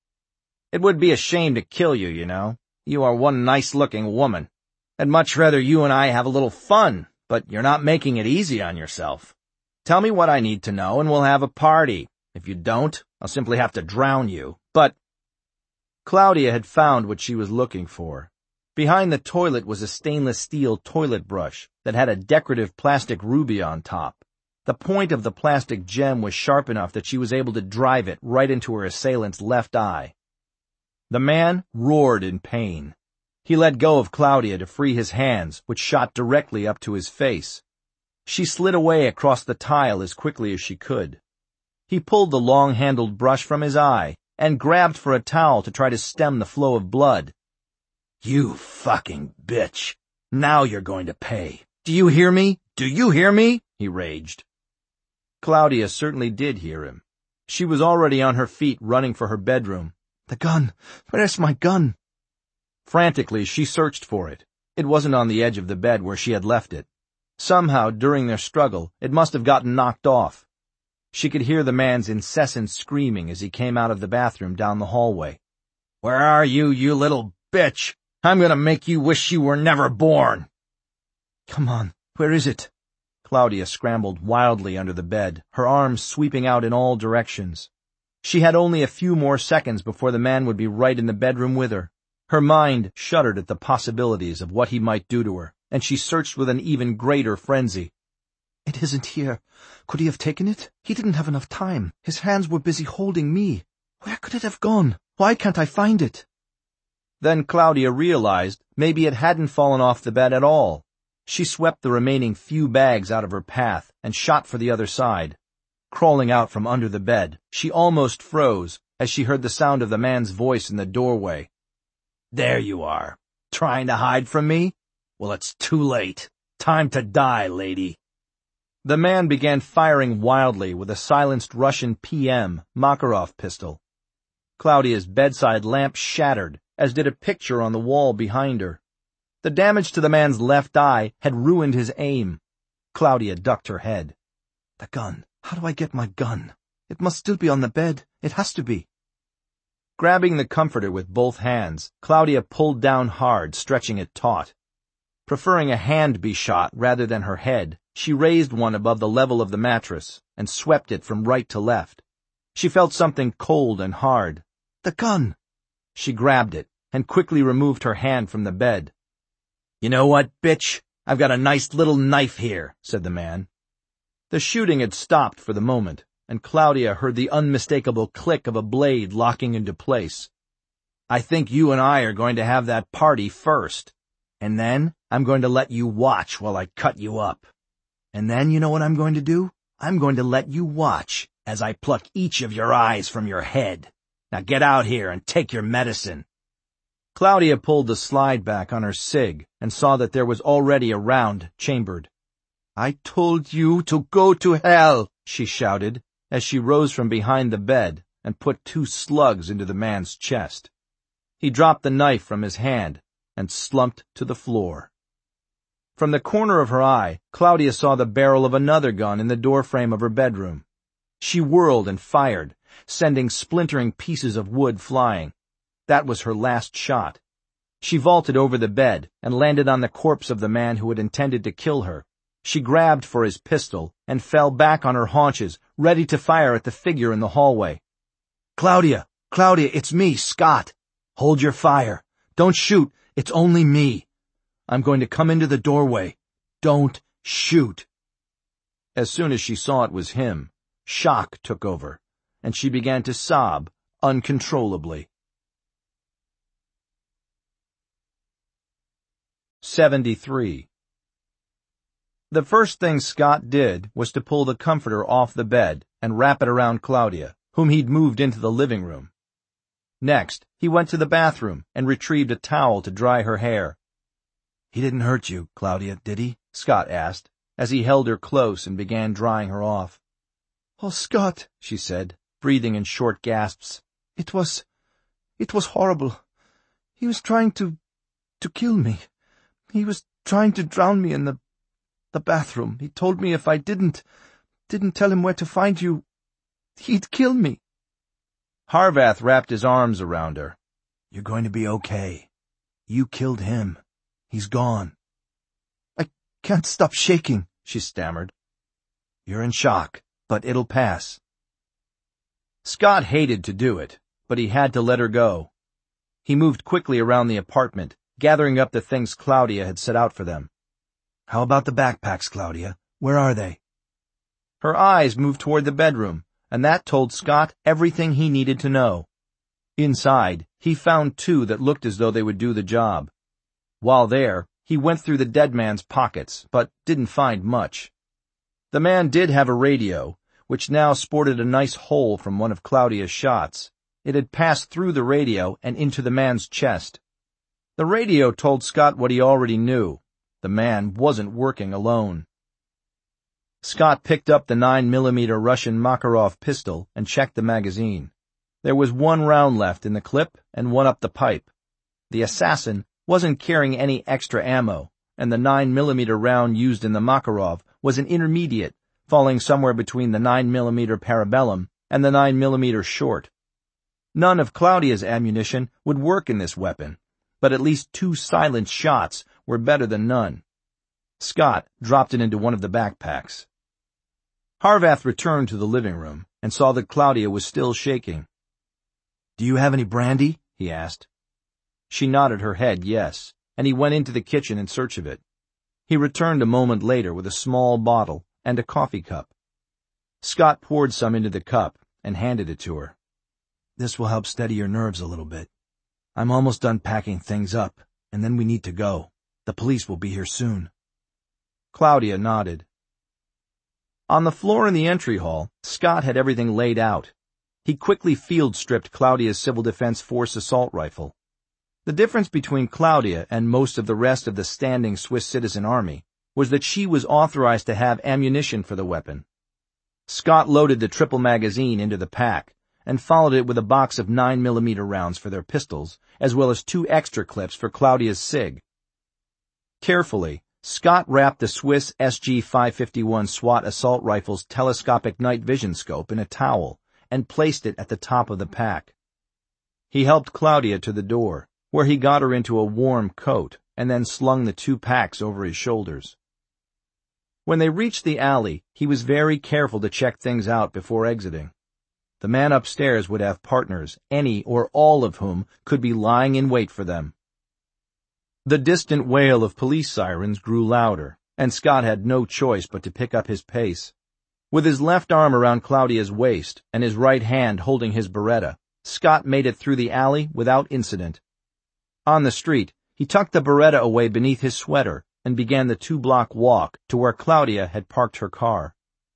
It would be a shame to kill you, you know. You are one nice-looking woman. I'd much rather you and I have a little fun, but you're not making it easy on yourself. Tell me what I need to know and we'll have a party. If you don't, I'll simply have to drown you. But Claudia had found what she was looking for. Behind the toilet was a stainless steel toilet brush that had a decorative plastic ruby on top. The point of the plastic gem was sharp enough that she was able to drive it right into her assailant's left eye. The man roared in pain. He let go of Claudia to free his hands, which shot directly up to his face. She slid away across the tile as quickly as she could. He pulled the long-handled brush from his eye and grabbed for a towel to try to stem the flow of blood. You fucking bitch. Now you're going to pay. Do you hear me? Do you hear me? He raged. Claudia certainly did hear him. She was already on her feet running for her bedroom. The gun! Where's my gun? Frantically, she searched for it. It wasn't on the edge of the bed where she had left it. Somehow, during their struggle, it must have gotten knocked off. She could hear the man's incessant screaming as he came out of the bathroom down the hallway. Where are you, you little bitch? I'm gonna make you wish you were never born. Come on, where is it? Claudia scrambled wildly under the bed, her arms sweeping out in all directions. She had only a few more seconds before the man would be right in the bedroom with her. Her mind shuddered at the possibilities of what he might do to her, and she searched with an even greater frenzy. It isn't here. Could he have taken it? He didn't have enough time. His hands were busy holding me. Where could it have gone? Why can't I find it? Then Claudia realized maybe it hadn't fallen off the bed at all. She swept the remaining few bags out of her path and shot for the other side. Crawling out from under the bed, she almost froze as she heard the sound of the man's voice in the doorway. There you are. Trying to hide from me? Well, it's too late. Time to die, lady. The man began firing wildly with a silenced Russian P M Makarov pistol. Claudia's bedside lamp shattered, as did a picture on the wall behind her. The damage to the man's left eye had ruined his aim. Claudia ducked her head. The gun. How do I get my gun? It must still be on the bed. It has to be. Grabbing the comforter with both hands, Claudia pulled down hard, stretching it taut. Preferring a hand be shot rather than her head, she raised one above the level of the mattress and swept it from right to left. She felt something cold and hard. The gun! She grabbed it and quickly removed her hand from the bed. "You know what, bitch? I've got a nice little knife here," said the man. The shooting had stopped for the moment, and Claudia heard the unmistakable click of a blade locking into place. "I think you and I are going to have that party first. And then I'm going to let you watch while I cut you up. And then you know what I'm going to do? I'm going to let you watch as I pluck each of your eyes from your head. Now get out here and take your medicine." Claudia pulled the slide back on her cig and saw that there was already a round chambered. "I told you to go to hell," she shouted as she rose from behind the bed and put two slugs into the man's chest. He dropped the knife from his hand and slumped to the floor. From the corner of her eye, Claudia saw the barrel of another gun in the doorframe of her bedroom. She whirled and fired, sending splintering pieces of wood flying. That was her last shot. She vaulted over the bed and landed on the corpse of the man who had intended to kill her. She grabbed for his pistol and fell back on her haunches, ready to fire at the figure in the hallway. "Claudia! Claudia, it's me, Scott! Hold your fire! Don't shoot! It's only me! I'm going to come into the doorway. Don't shoot!" As soon as she saw it was him, shock took over, and she began to sob uncontrollably. seventy-three. The first thing Scott did was to pull the comforter off the bed and wrap it around Claudia, whom he'd moved into the living room. Next, he went to the bathroom and retrieved a towel to dry her hair. "He didn't hurt you, Claudia, did he?" Scott asked, as he held her close and began drying her off. "Oh, Scott," she said, breathing in short gasps. It was... it was horrible. He was trying to... to kill me. He was trying to drown me in the... the bathroom. He told me if I didn't... didn't tell him where to find you, he'd kill me." Harvath wrapped his arms around her. "You're going to be okay. You killed him. He's gone." "I can't stop shaking," she stammered. "You're in shock, but it'll pass." Scott hated to do it, but he had to let her go. He moved quickly around the apartment, gathering up the things Claudia had set out for them. "How about the backpacks, Claudia? Where are they?" Her eyes moved toward the bedroom, and that told Scott everything he needed to know. Inside, he found two that looked as though they would do the job. While there, he went through the dead man's pockets, but didn't find much. The man did have a radio, which now sported a nice hole from one of Claudia's shots. It had passed through the radio and into the man's chest. The radio told Scott what he already knew. The man wasn't working alone. Scott picked up the nine millimeter Russian Makarov pistol and checked the magazine. There was one round left in the clip and one up the pipe. The assassin wasn't carrying any extra ammo, and the nine millimeter round used in the Makarov was an intermediate, falling somewhere between the nine millimeter Parabellum and the nine millimeter short. None of Claudia's ammunition would work in this weapon, but at least two silent shots were better than none. Scott dropped it into one of the backpacks. Harvath returned to the living room and saw that Claudia was still shaking. "Do you have any brandy?" he asked. She nodded her head yes, and he went into the kitchen in search of it. He returned a moment later with a small bottle and a coffee cup. Scott poured some into the cup and handed it to her. "This will help steady your nerves a little bit. I'm almost done packing things up, and then we need to go. The police will be here soon." Claudia nodded. On the floor in the entry hall, Scott had everything laid out. He quickly field-stripped Claudia's Civil Defense Force assault rifle. The difference between Claudia and most of the rest of the standing Swiss citizen army was that she was authorized to have ammunition for the weapon. Scott loaded the triple magazine into the pack and followed it with a box of nine millimeter rounds for their pistols, as well as two extra clips for Claudia's SIG. Carefully, Scott wrapped the Swiss S G five fifty-one SWAT assault rifle's telescopic night vision scope in a towel and placed it at the top of the pack. He helped Claudia to the door, where he got her into a warm coat and then slung the two packs over his shoulders. When they reached the alley, he was very careful to check things out before exiting. The man upstairs would have partners, any or all of whom could be lying in wait for them. The distant wail of police sirens grew louder, and Scott had no choice but to pick up his pace. With his left arm around Claudia's waist and his right hand holding his Beretta, Scott made it through the alley without incident. On the street, he tucked the Beretta away beneath his sweater and began the two-block walk to where Claudia had parked her car.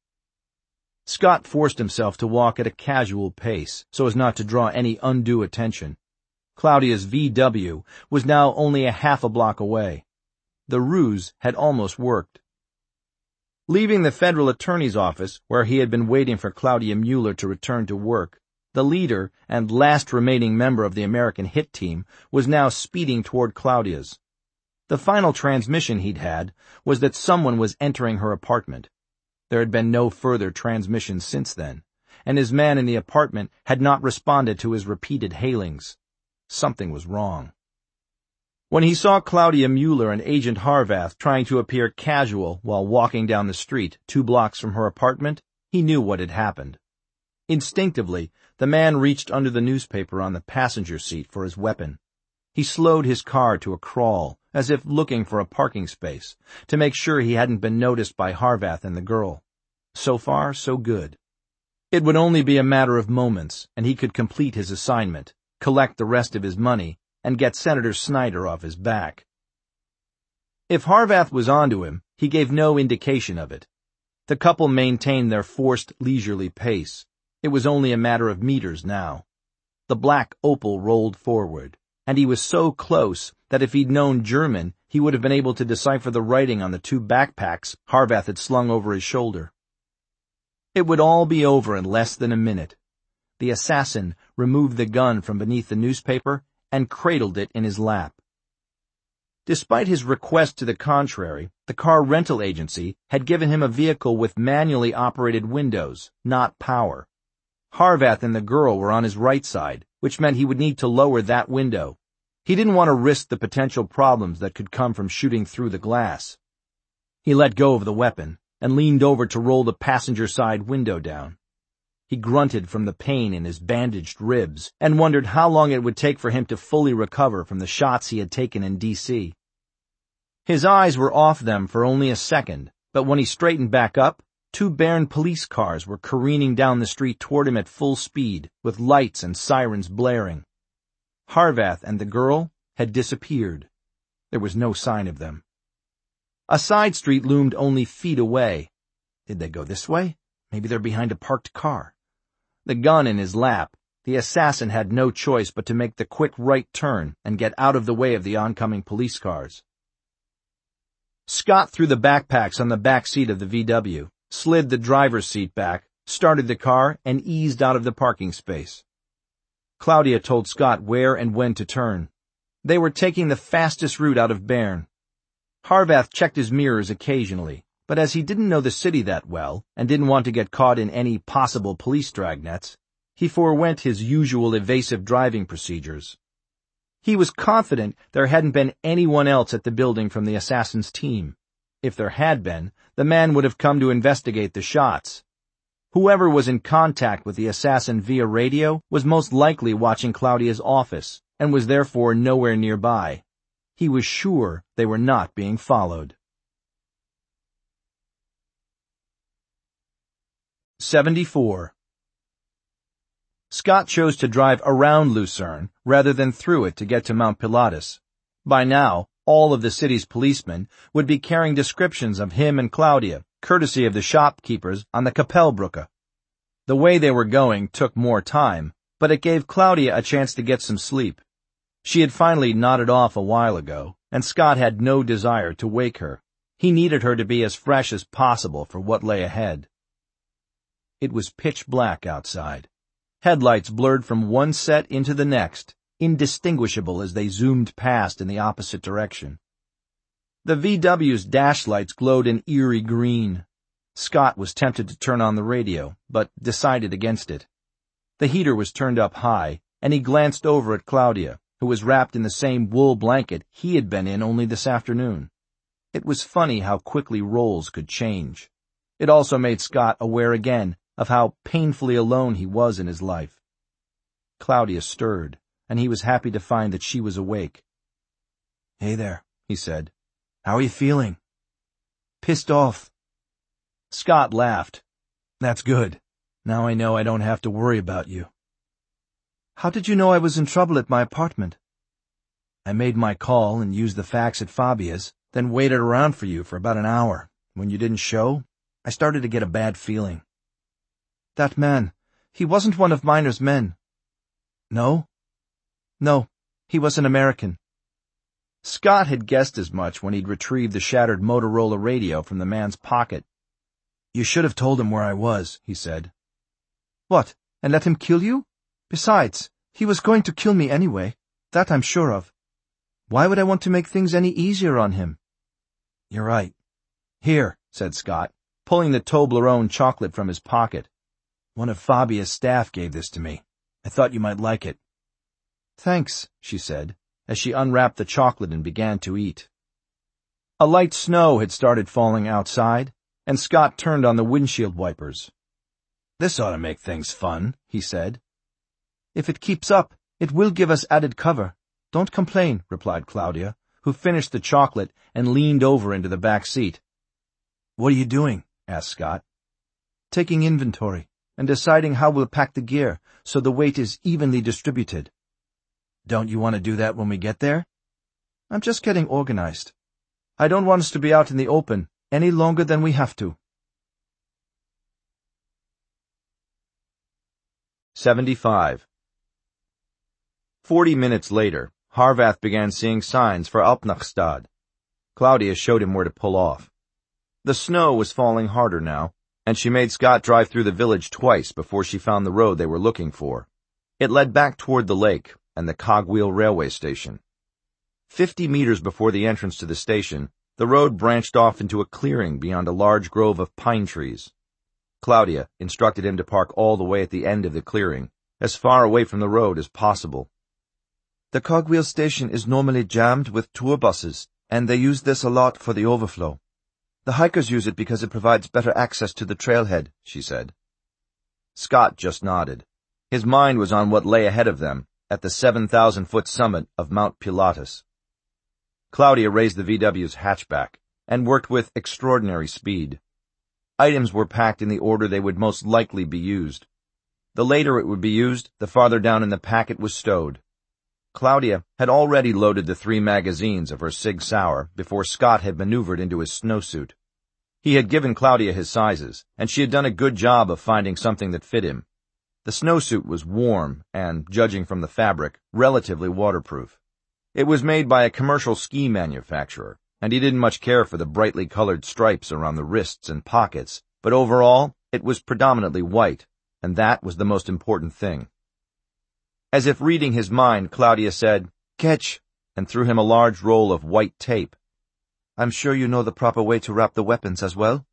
Scott forced himself to walk at a casual pace so as not to draw any undue attention. Claudia's V W was now only a half a block away. The ruse had almost worked. Leaving the federal attorney's office, where he had been waiting for Claudia Mueller to return to work, the leader and last remaining member of the American hit team was now speeding toward Claudia's. The final transmission he'd had was that someone was entering her apartment. There had been no further transmission since then, and his man in the apartment had not responded to his repeated hailings. Something was wrong. When he saw Claudia Mueller and Agent Harvath trying to appear casual while walking down the street two blocks from her apartment, he knew what had happened. Instinctively, the man reached under the newspaper on the passenger seat for his weapon. He slowed his car to a crawl, as if looking for a parking space, to make sure he hadn't been noticed by Harvath and the girl. So far, so good. It would only be a matter of moments, and he could complete his assignment, collect the rest of his money, and get Senator Snyder off his back. If Harvath was onto him, he gave no indication of it. The couple maintained their forced, leisurely pace. It was only a matter of meters now. The black Opel rolled forward, and he was so close that if he'd known German, he would have been able to decipher the writing on the two backpacks Harvath had slung over his shoulder. It would all be over in less than a minute. The assassin removed the gun from beneath the newspaper and cradled it in his lap. Despite his request to the contrary, the car rental agency had given him a vehicle with manually operated windows, not power. Harvath and the girl were on his right side, which meant he would need to lower that window. He didn't want to risk the potential problems that could come from shooting through the glass. He let go of the weapon and leaned over to roll the passenger side window down. He grunted from the pain in his bandaged ribs and wondered how long it would take for him to fully recover from the shots he had taken in D C His eyes were off them for only a second, but when he straightened back up, two Bern police cars were careening down the street toward him at full speed, with lights and sirens blaring. Harvath and the girl had disappeared. There was no sign of them. A side street loomed only feet away. Did they go this way? Maybe they're behind a parked car. The gun in his lap, the assassin had no choice but to make the quick right turn and get out of the way of the oncoming police cars. Scott threw the backpacks on the back seat of the V W, slid the driver's seat back, started the car, and eased out of the parking space. Claudia told Scott where and when to turn. They were taking the fastest route out of Bern. Harvath checked his mirrors occasionally, but as he didn't know the city that well and didn't want to get caught in any possible police dragnets, he forewent his usual evasive driving procedures. He was confident there hadn't been anyone else at the building from the assassin's team. If there had been, the man would have come to investigate the shots. Whoever was in contact with the assassin via radio was most likely watching Claudia's office and was therefore nowhere nearby. He was sure they were not being followed. seventy-four. Scott chose to drive around Lucerne rather than through it to get to Mount Pilatus. By now, all of the city's policemen would be carrying descriptions of him and Claudia, courtesy of the shopkeepers on the Kapellbrücke. The way they were going took more time, but it gave Claudia a chance to get some sleep. She had finally nodded off a while ago, and Scott had no desire to wake her. He needed her to be as fresh as possible for what lay ahead. It was pitch black outside. Headlights blurred from one set into the next, indistinguishable as they zoomed past in the opposite direction. The V W's dash lights glowed an eerie green. Scott was tempted to turn on the radio, but decided against it. The heater was turned up high, and he glanced over at Claudia, who was wrapped in the same wool blanket he had been in only this afternoon. It was funny how quickly roles could change. It also made Scott aware again of how painfully alone he was in his life. Claudia stirred, and he was happy to find that she was awake. "Hey there," he said. "How are you feeling?" "Pissed off." Scott laughed. "That's good. Now I know I don't have to worry about you." "How did you know I was in trouble at my apartment?" "I made my call and used the fax at Fabia's, then waited around for you for about an hour. When you didn't show, I started to get a bad feeling." "That man, he wasn't one of Miner's men." "No?" "No, he was an American." Scott had guessed as much when he'd retrieved the shattered Motorola radio from the man's pocket. "You should have told him where I was," he said. "What, and let him kill you? Besides, he was going to kill me anyway. That I'm sure of. Why would I want to make things any easier on him?" "You're right." "Here," said Scott, pulling the Toblerone chocolate from his pocket. "One of Fabia's staff gave this to me. I thought you might like it." "Thanks," she said, as she unwrapped the chocolate and began to eat. A light snow had started falling outside, and Scott turned on the windshield wipers. "This ought to make things fun," he said. "If it keeps up, it will give us added cover. Don't complain," replied Claudia, who finished the chocolate and leaned over into the back seat. "What are you doing?" asked Scott. "Taking inventory and deciding how we'll pack the gear so the weight is evenly distributed." "Don't you want to do that when we get there?" "I'm just getting organized. I don't want us to be out in the open any longer than we have to." seventy-five. Forty minutes later, Harvath began seeing signs for Alpnachstad. Claudia showed him where to pull off. The snow was falling harder now, and she made Scott drive through the village twice before she found the road they were looking for. It led back toward the lake and the Cogwheel railway station. Fifty meters before the entrance to the station, the road branched off into a clearing beyond a large grove of pine trees. Claudia instructed him to park all the way at the end of the clearing, as far away from the road as possible. "The Cogwheel station is normally jammed with tour buses, and they use this a lot for the overflow. The hikers use it because it provides better access to the trailhead," she said. Scott just nodded. His mind was on what lay ahead of them at the seven thousand foot summit of Mount Pilatus. Claudia raised the V W's hatchback and worked with extraordinary speed. Items were packed in the order they would most likely be used. The later it would be used, the farther down in the pack it was stowed. Claudia had already loaded the three magazines of her Sig Sauer before Scott had maneuvered into his snowsuit. He had given Claudia his sizes, and she had done a good job of finding something that fit him. The snowsuit was warm and, judging from the fabric, relatively waterproof. It was made by a commercial ski manufacturer, and he didn't much care for the brightly colored stripes around the wrists and pockets, but overall, it was predominantly white, and that was the most important thing. As if reading his mind, Claudia said, "Catch," and threw him a large roll of white tape. "I'm sure you know the proper way to wrap the weapons as well?"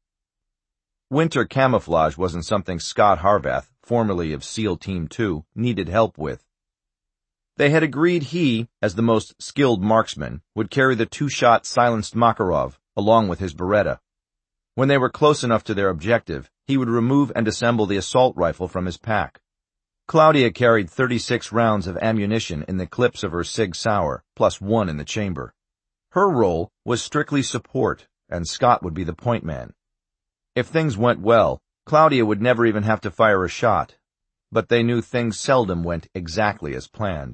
Winter camouflage wasn't something Scott Harvath, formerly of SEAL Team two, needed help with. They had agreed he, as the most skilled marksman, would carry the two-shot silenced Makarov, along with his Beretta. When they were close enough to their objective, he would remove and assemble the assault rifle from his pack. Claudia carried thirty-six rounds of ammunition in the clips of her Sig Sauer, plus one in the chamber. Her role was strictly support, and Scott would be the point man. If things went well, Claudia would never even have to fire a shot, but they knew things seldom went exactly as planned.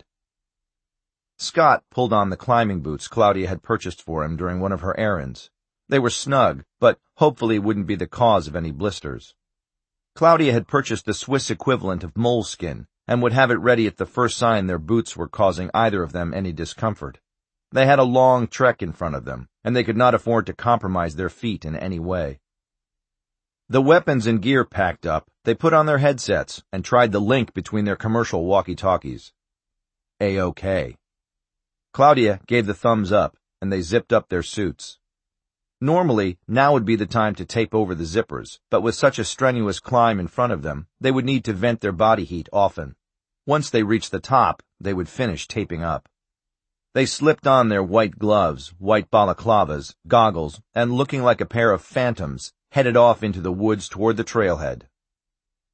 Scott pulled on the climbing boots Claudia had purchased for him during one of her errands. They were snug, but hopefully wouldn't be the cause of any blisters. Claudia had purchased the Swiss equivalent of moleskin and would have it ready at the first sign their boots were causing either of them any discomfort. They had a long trek in front of them, and they could not afford to compromise their feet in any way. The weapons and gear packed up, they put on their headsets and tried the link between their commercial walkie-talkies. A-OK. Claudia gave the thumbs up, and they zipped up their suits. Normally, now would be the time to tape over the zippers, but with such a strenuous climb in front of them, they would need to vent their body heat often. Once they reached the top, they would finish taping up. They slipped on their white gloves, white balaclavas, goggles, and looking like a pair of phantoms, headed off into the woods toward the trailhead.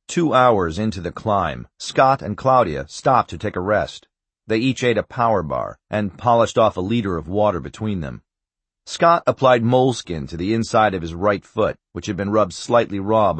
Two hours into the climb, Scott and Claudia stopped to take a rest. They each ate a power bar and polished off a liter of water between them. Scott applied moleskin to the inside of his right foot, which had been rubbed slightly raw